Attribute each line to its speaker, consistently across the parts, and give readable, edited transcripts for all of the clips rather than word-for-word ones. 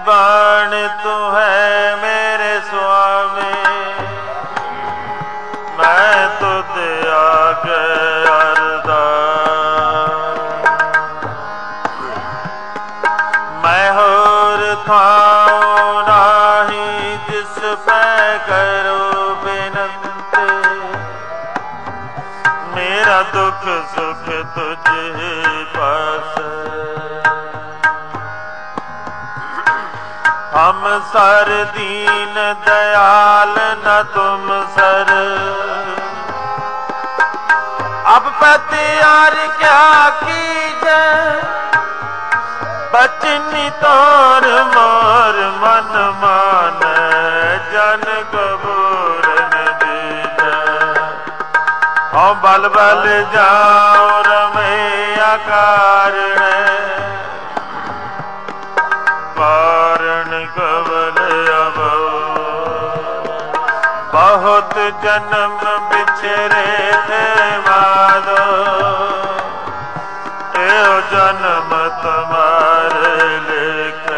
Speaker 1: बाण तू है मेरे स्वामी, मैं तुझ आगे अरदास। मैं होर थाऊं नाही जिस पे करो बिनती, मेरा दुख सुख तुझ पास। हम सर दीन दयाल न तुम सर, अब पतियार क्या कीजे, बचनी तोर मोर मन मान जन कबूरन दीजे। औ बल बल जाओ रमैया कारण, कारण कवल अबो। बहुत जन्म बिछरे थे माधो, एओ जन्म तुम्हारे लेखे।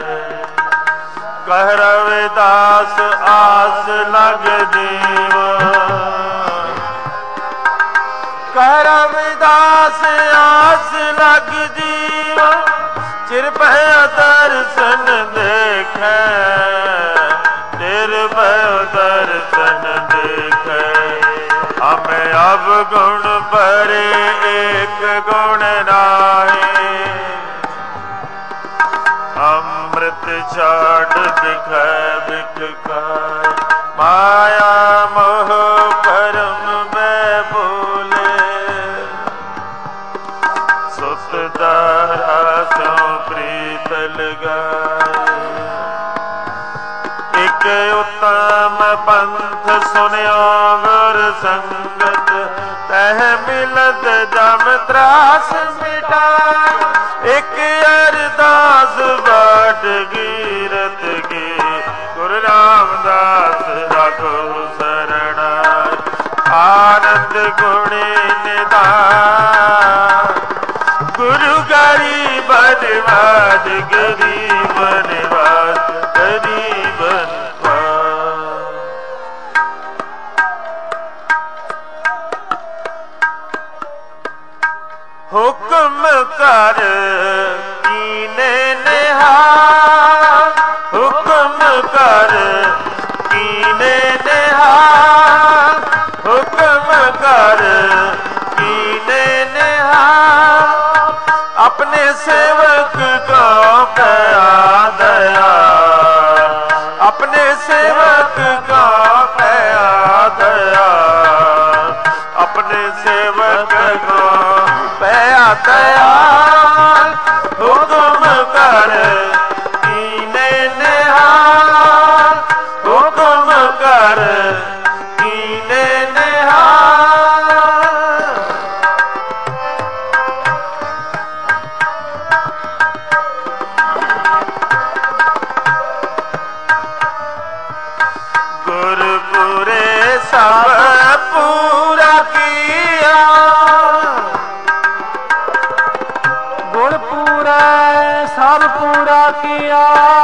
Speaker 1: कह रविदास आस लग जीव, कह रविदास आस लग जीव। चिर भय दर्शन देखे, चिर भय दर्शन देखे। हमें अब गुण परे एक गुण नाहि, अमृत छाड़ दिखै बिख खाए। माया मोह कर्म में भूले, सुत दारा स्यों प्रीत लगाए। एक उत्तम पंथ सुनियो गुर संगत, तह मिलत जम त्रास मिटाए। एक अरदास बाट गिरत की, गुरु रामदास राघो शरणाय। आनंद गुणी निधान, गुरु गरीब निवाज, गरीब निवाज, गरीब निवाज। हुक्म कर कीने निहाल, हुक्म कर कीने निहाल, हुक्म कर कीने निहाल। अपने सेवक को दया दया, अपने सेवक को दया दया, अपने सेवक को दया दया। हुक्म कर कीने निहाल, हुक्म कर कीने निहाल। गुरपुरे सब पूरा किया,
Speaker 2: गुरपुरे सब पूरा किया।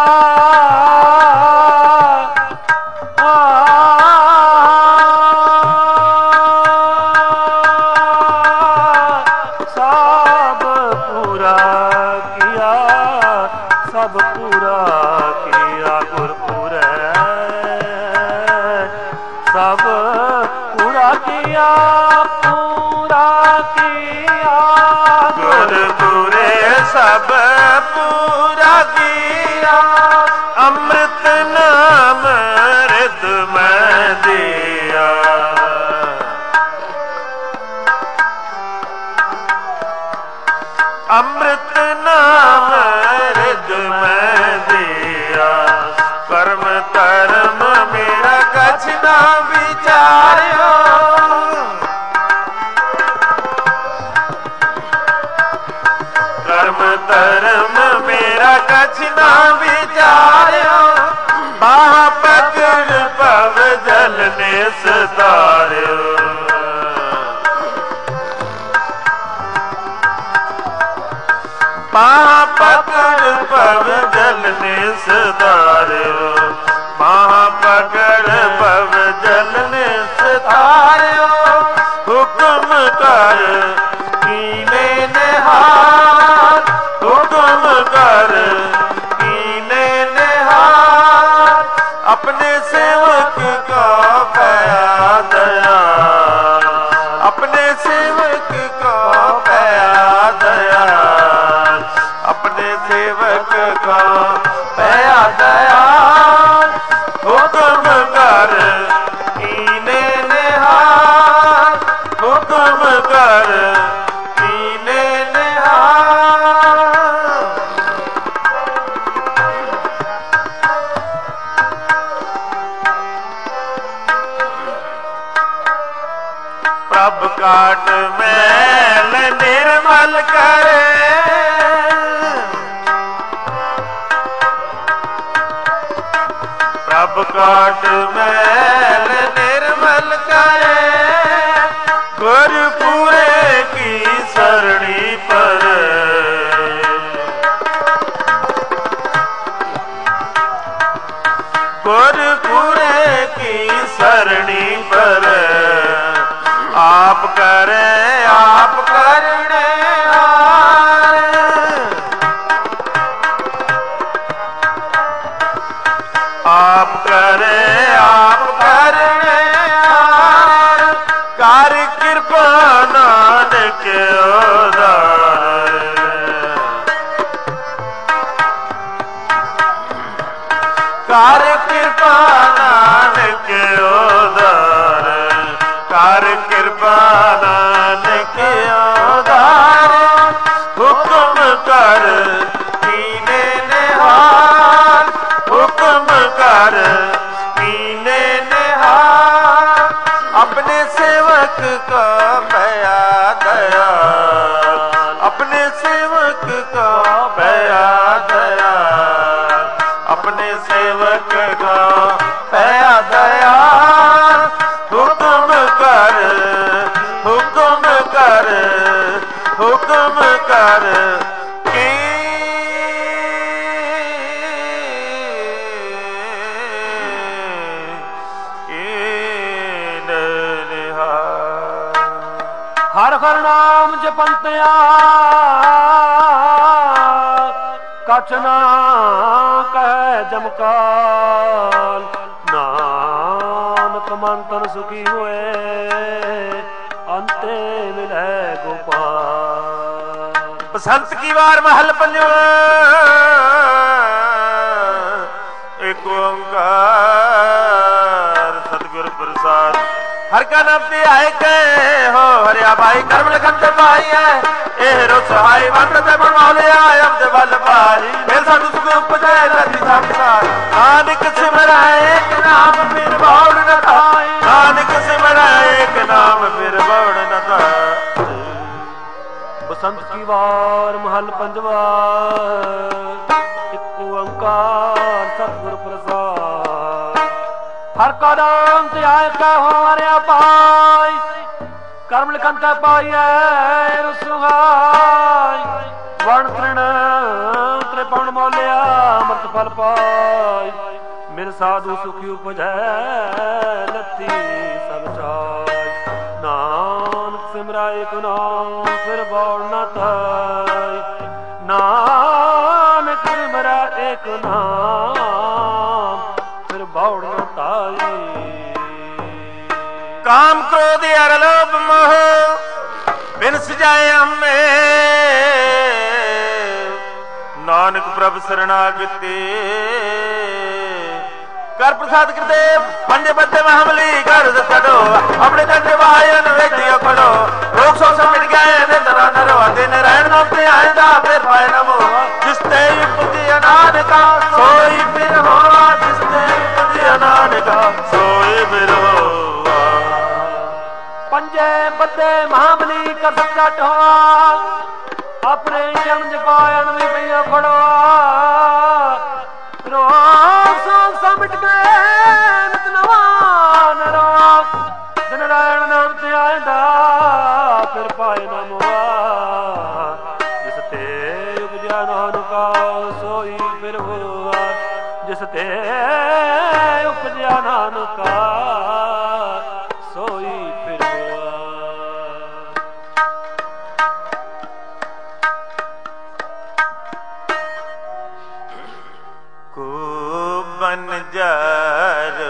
Speaker 2: सब पूरा किया, सब पूरा किया। गुरपुरे सब पूरा किया, पूरा किया।
Speaker 1: गुरपुरे सब पूरा किया, अमृत नाम हृद में दिया। अमृत नाम हृद में दिया। कर्म कर्म मेरा कछ ना विचार्यो, कर्म धर्म मेरा कछ ना विचार्यो। बाह पकड़ पव जल ने सतार्यो। ਬਾਹਾਂ ਪਕੜ ਭਵ ਜਲ ਨੇ ਸਤਾਰਿਓ, ਬਾਹਾਂ ਪਕੜ ਭਵ ਜਲ ਨੇ ਸਤਾਰਿਓ। ਹੁਕਮ ਕਰ ਕੀਨੇ ਨਿਹਾਲ, ਹੁਕਮ ਕਰ ਕੀਨੇ ਨਿਹਾਲ। ਆਪਣੇ ਸੇਵਕ ਕਾ ਭਇਆ ਦਇਆ, ਆਪਣੇ ਸੇਵਕ ਕਾ ਭਇਆ ਦਇਆ, ਆਪਣੇ ਸੇਵਕ ਕਾ ਭਇਆ ਦਇਆ। ਹੁਕਮ ਕਰ ਕੀਨੇ ਨਿਹਾਲ, ਹੁਕਮ ਕਰ ਕੀਨੇ ਨਿਹਾਲ। ਪ੍ਰਭ ਕਾਟ ਮੈਲ ਨਿਰਮਲ ਕਰੇ, ਪ੍ਰਭ ਕਾਟ ਮੈਲ ਨਿਰਮਲ ਕਰੇ। ਗੁਰਪੂਰੇ ਕੀ ਸਰਣੀ ਪਰੇ, ਗੁਰਪੂਰੇ ਕੀ ਸਰਣੀ ਪਰੇ। ਆਪ ਕਰੇ ਆਪ ਕਰਨੇ ਹਾਰ, ਆਪ ਕਰੇ ਆਪ ਕਰਨੇ ਹਾਰ। ਕਰ ਕਿਰਪਾ ਨਾਨਕ ਉਦਾਰ, ਕਰ ਕਿਰਪਾ ਨਾਨਕ ਉਦਾਰ, ਕਰ ਕਿਰਪਾ ਨਾਨਕ ਉਦਾਰ। ਹੁਕਮ ਕਰ ਕੀਨੇ ਨਿਹਾਲ, ਹੁਕਮ ਕਰ ਕੀਨੇ ਨਿਹਾਲ। ਆਪਣੇ ਸੇਵਕ ਕਾ ਭਇਆ ਦਇਆ, ਆਪਣੇ ਸੇਵਕ ਕਾ ਭਇਆ ਦਇਆ, ਆਪਣੇ ਸੇਵਕ ਕਾ ਭਇਆ ਦਇਆ। ਹੁਕਮ ਕਰ ਹੁਕਮ ਕਰ ਹੁਕਮ ਕਰ ਕੀਨੇ ਨਿਹਾਲ।
Speaker 2: ਹਰ ਹਰ ਨਾਮ ਜਪੰਤਿਆ ਕਛ ਨਾ ਕਹਿ ਜਮਕਾਲ। ਨਾਨਕ ਮਨ ਤਨ ਸੁਖੀ ਹੋਏ ਅੰਤੇ ਮਿਲੈ ਗੋਪਾਲ।
Speaker 1: ਬਸੰਤ ਕੀ ਵਾਰ ਮਹਲ ਪੰਜਵਾ। ਏਕ ਓੰਕਾਰ ਸਤਿਗੁਰ ਪ੍ਰਸਾਦ। ਹਰ ਕਾ ਨਾਮ ਤੇ ਆਏ ਕੈ ਹੋ ਹਰਿਆ ਭਾਈ। ਕਰਮ ਲਖਨ ਤੇ ਪਾਈ ਹੈ ਇਹ ਰੋ ਸਹਾਈ। ਵੰਡ ਤੇ ਬਣਵਾਲਿਆ ਅਬਦ ਬਲ ਪਾਈ। ਫਿਰ ਸਾਧੂ ਸੁਖ ਉਪਜੈ ਰਤੀ ਸੰਸਾਰ। ਨਾਨਕ ਸਿਮਰਾਏ ਏਕ ਨਾਮ ਫਿਰ ਬੌੜ ਨ ਖਾਏ। ਨਾਨਕ ਸਿਮਰਾਏ ਏਕ ਨਾਮ ਫਿਰ ਬੌੜ ਨ ਖਾਏ।
Speaker 2: ਬਸੰਤ ਕੀ ਵਾਰ ਮਹਲ ਪੰਜਵਾ। ਇੱਕ ਓੰਕਾਰ ਸਤਿਗੁਰ ਪ੍ਰਸਾਦ। ਹਰ ਕਾ ਨਾਮ ਤੇ ਆਏ ਕੈ ਹੋ ਹਰਿਆ ਭਾਈ। ਕਰਮ ਲਿਖਨ ਤੇ ਪਾਈਐ ਰਸੁਹਾਈ। ਵਣ ਤ੍ਰਿਣ ਤ੍ਰਿਪਵਨ ਮੋਲਿਆ ਅੰਮ੍ਰਿਤ ਫਲ ਪਾਈ। ਮਿਲ ਸਾਧੂ ਸੁਖੀ ਉਪਜੈ ਲੱਤੀ ਸਭ ਚਾਈ। ਨਾਨਕ ਸਿਮਰਾਏ ਏਕ ਨਾਮ ਫਿਰ ਬੌੜ ਨ ਤਾਈ। ਨਾਨਕ ਸਿਮਰਾ ਏਕ ਨਾਮ ਫਿਰ ਬੌੜ ਨ ਤਾਈ।
Speaker 1: ਕਾਮ ਕ੍ਰੋਧ ਅਰ ਲੋਭ ਮੋਹ ਬਿਨ ਸਜਾਏ ਹਮੇ। ਨਾਨਕ ਪ੍ਰਭ ਸਰਣਾਗਤੇ ਕਰ ਪ੍ਰਸਾਦ ਗੁਰਦੇਵ। ਪੰਜੇ ਬੱਦੇ ਮਹਮਲੀ ਕਰ ਛੱਡੋ। ਆਪਣੇ ਡੰਡੇ ਵਾਇਨ ਵੇਖਿਓ ਖੜੋ। ਰੋਗ ਸੋ ਸਭ ਮਿਟ ਗਏ ਨੇ ਦਰਾ ਨਰਵਾ ਦੇ ਨਰਾਇਣ ਨਾਮ ਤੇ ਆਇਦਾ ਫਿਰ ਪਾਇ ਨਮੋ। ਜਿਸ ਤੇ ਉਪਜੀ ਨਾਨਕਾ ਸੋਈ ਫਿਰ ਹੋਆ। ਜਿਸ ਤੇ ਉਪਜੀ ਨਾਨਕਾ ਸੋਈ ਫਿਰ ਹੋਆ।
Speaker 2: ਪੰਜੇ ਬੱਦੇ ਮਹਾਬਲੀ ਕਰ ਸੱਚਾ ਢੋਆ। ਆਪਣੇ ਚਰਨ ਜਪਾਇਨ ਵੀ ਪਈਓ ਖੜਵਾ। ਰੋਗ ਸੋਗ ਸਭ ਮਿਟ ਗਏ ਨਿਤ ਨਵਾ ਨਰਵਾ। ਦਿਨ ਨਾਰਾਇਣ ਨਾਮ ਤੇ ਆਇਦਾ ਫਿਰ ਪਾਏ ਨਾ ਮੋਆ। ਜਿਸ ਤੇ ਉਪਜਿਆ सोई फिर हुआ जिस ते उपजया नानका सोई फिर हुआ।
Speaker 1: को बन जारो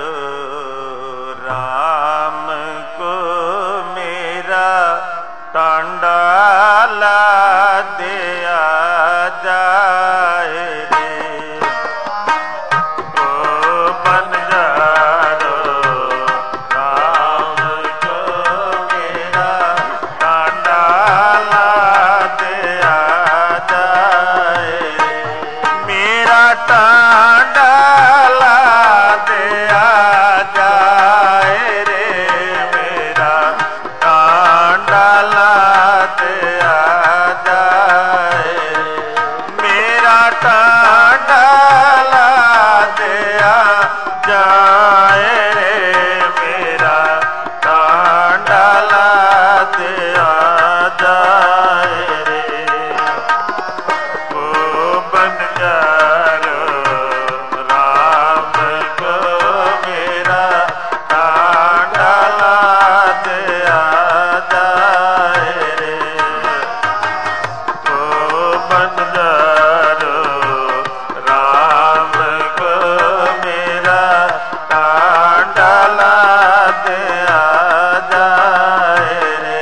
Speaker 1: राम को मेरा टांडा ला दिया जाए रे। को बन जारो राम को मेरा टांडा ला दिया जाए रे। मेरा टांडा ला दिया जाए रे। मेरा टांडा ला दिया जाए रे। मेरा टांडा ला दिया जाए रे। मेरा टांडा ला दिया जाए रे। को बन जारो राम को मेरा टांडा ला दिया जाए रे। को बन जारो राम को मेरा टांडा ला दिया जाए रे।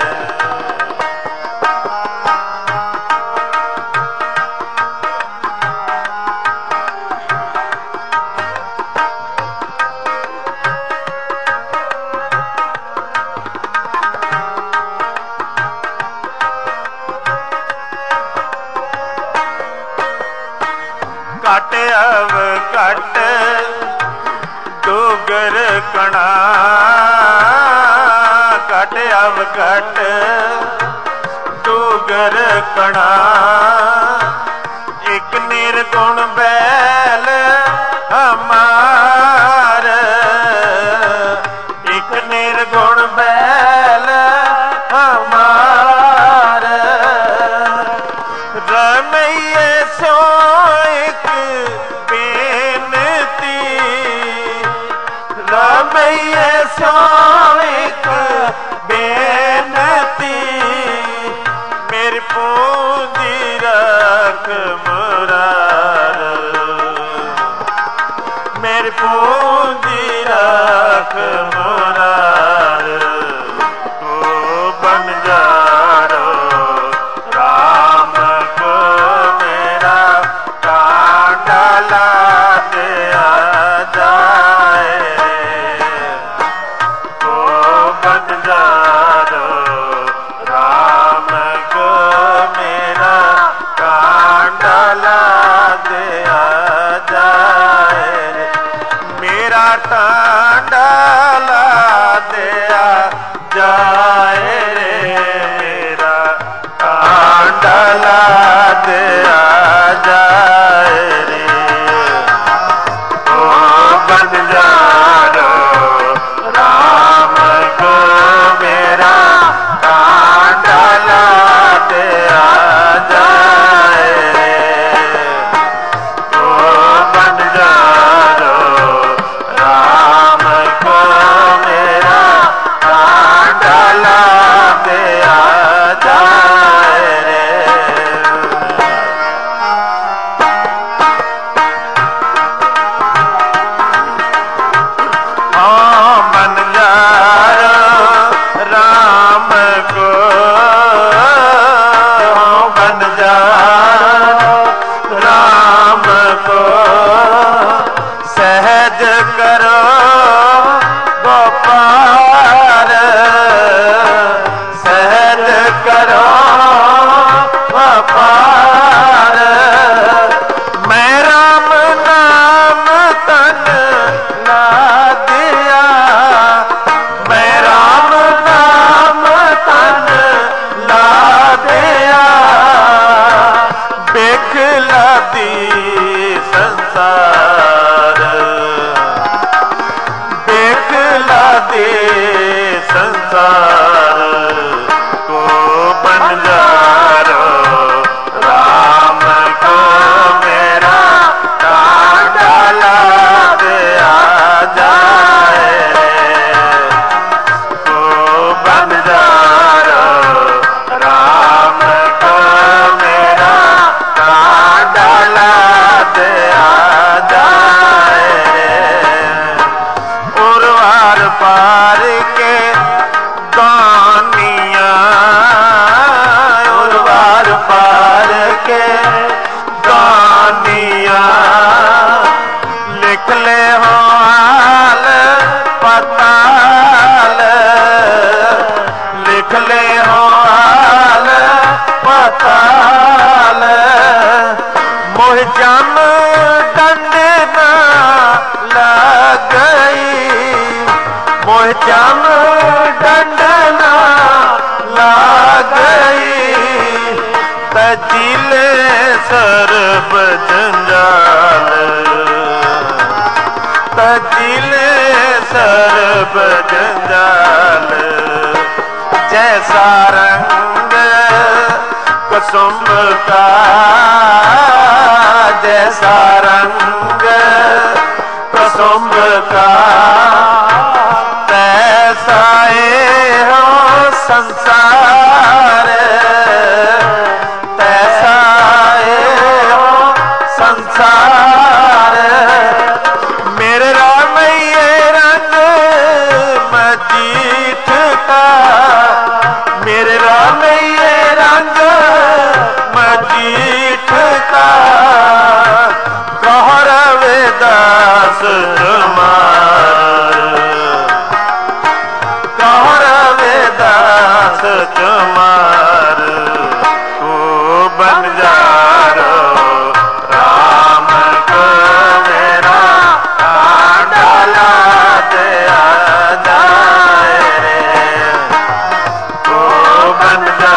Speaker 1: कट अब कट डूगर कणा। कट अब कट डूगर कणा। एक निर्गुण बैल हमार। एक निर्गुण बैल हमार। रमैये सो एक बेनती। रमैये सो एक बेनती। मेरी पूंजी रख मुरार। मेरी पूंजी रख मुरार। को बन जारो राम को मेरा टांडा ला दिया जाए रे। को बन जारो राम को मेरा टांडा ला दिया जाए रे। तजीले सर्ब जंजाल तजीले सर्ब जंजाल जैसा रंग कुसुम का जैसा रंग कुसुम का तैसा हो संसार तैसा हो संसार मेरे राम ये रंग मजीठ का मेरे राम ये रंग मजीठ का कौरव दास तुम्हार कौरव दास तुम्हार तू बन जा राम को मेरा डाला दया जाए रे तू बन जा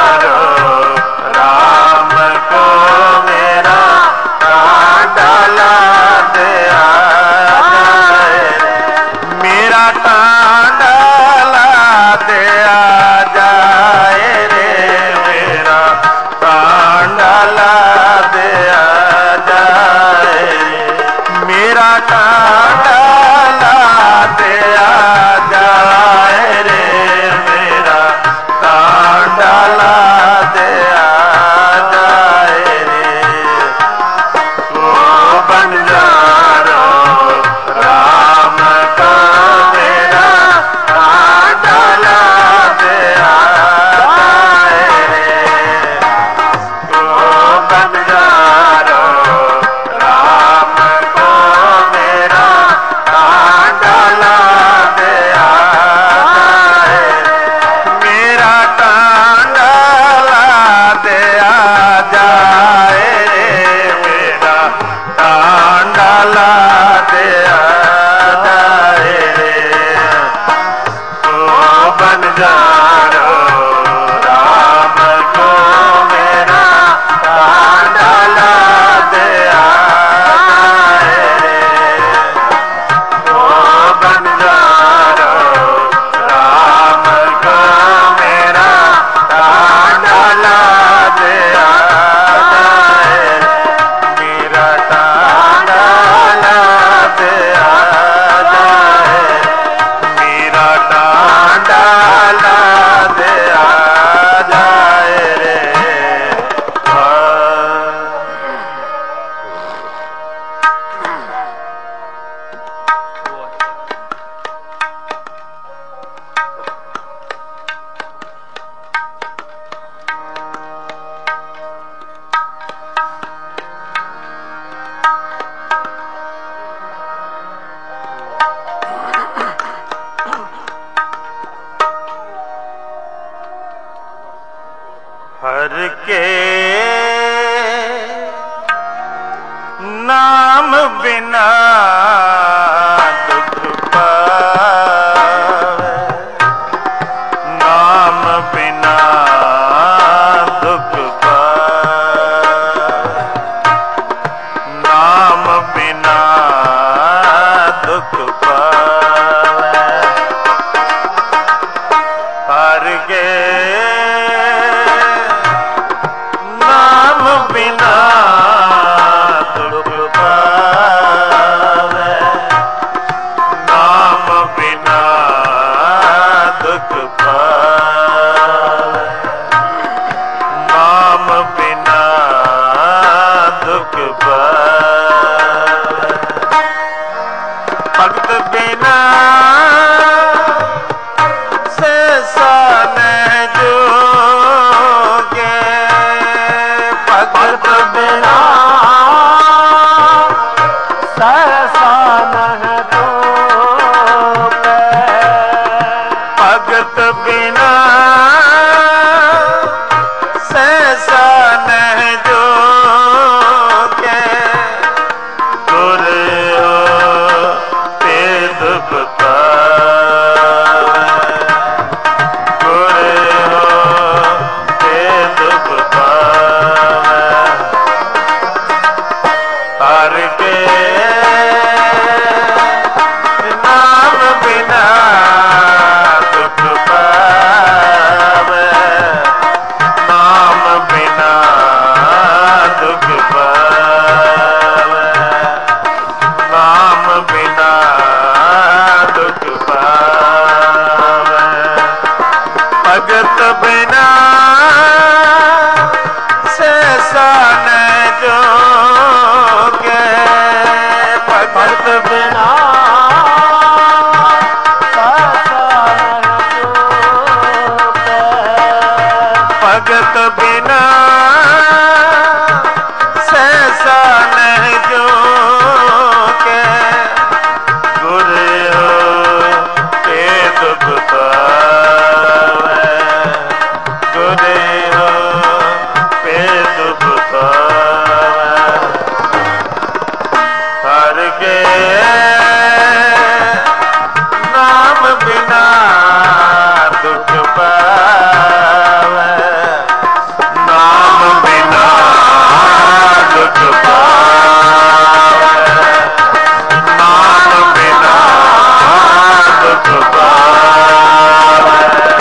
Speaker 1: राम को मेरा डाला दया जाए रे मेरा डाला दया जाए रे मेरा डाला दया जाए मेरा डाला दया जाए रे मेरा डाला दया जाए रे तू बन जा राम का मेरा डाला दया जाए रे तू बन जा राम को मेरा डाला दया जाए मेरा डाला दया जाए रे मेरा डाला दया जाए रे तू बन जा राम को मेरा डाला दया जाए रे तू बन जा राम को मेरा डाला दया जाए मेरा डाला दया जाए मेरा डाला दया जाए रे हर के नाम बिना दुख पावे नाम बिना दुख पावे नाम बिना दुख पावे हर के नाम बिना दुख पावे नाम बिना दुख पावे नाम बिना दुख पावे भगत बिना सहसा न जोगे भगत बिना
Speaker 2: सहसा न जोगे
Speaker 1: भगत बिना सहसा न जोगे गुर हो ते दुख के नाम बिना दुख पावे, नाम बिना दुख पावे, नाम बिना दुख पावे। भगत बिना सहसा न जोगे, भगत बिना भगत बिना सहसा नहीं जोगे, गुर हो के दुख पावे, गुर हो के दुख पावे। हर के नाम बिना दुख पावे, नाम बिना दुख पावे, नाम बिना दुख पावे।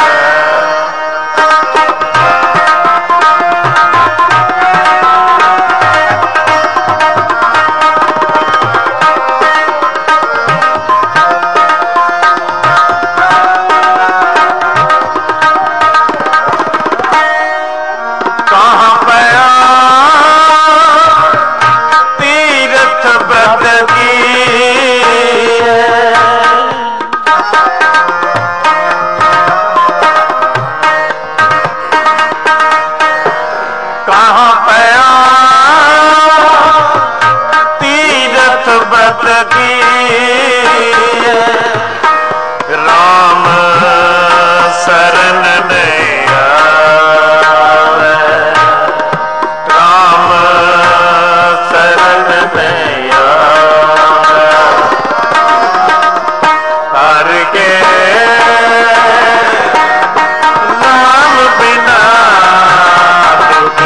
Speaker 1: कहाँ पया तीरथ व्रत की, कहाँ पया तीरथ व्रत की, राम शरण नहीं आवे, राम शरण नहीं आवे। हर के नाम बिना दुख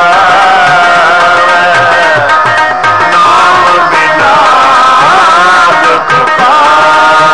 Speaker 1: पावे, नाम बिना दुख पावे।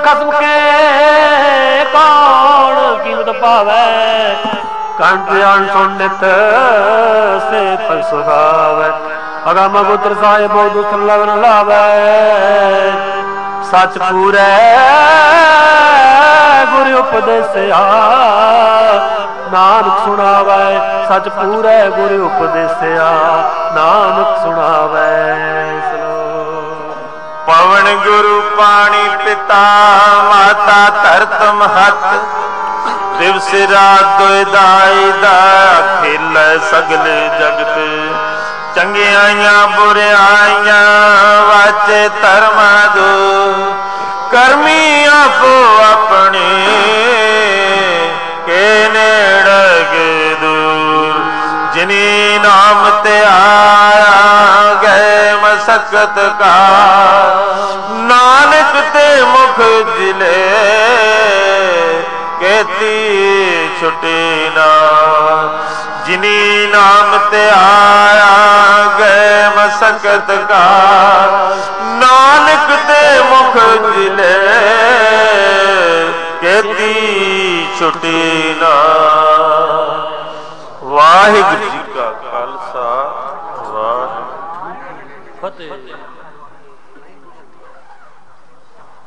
Speaker 2: खसम के कौन कीमत पावे कंठ जान सुनित से पर सुगावे अगम पुत्र साहिब दुख लगन लावे सच पूरे गुरु उपदेसिया नानक सुनावे सच पूरे गुरु उपदेसिया नानक सुनावे
Speaker 1: पवन गुरु पानी पिता माता धरत महत दिवस रात दुदाई दा खिल सगले जगत चंगियाइयां बुरियाइयां वाचे धर्म दो करमी आपो अपने के नेड़े दूर जिनी नाम ते आया गए मसकत का नानक ते मुख जिले कहती छुटी ना जिनी नाम ते आया गए मसकत का नानक ते मुख जिले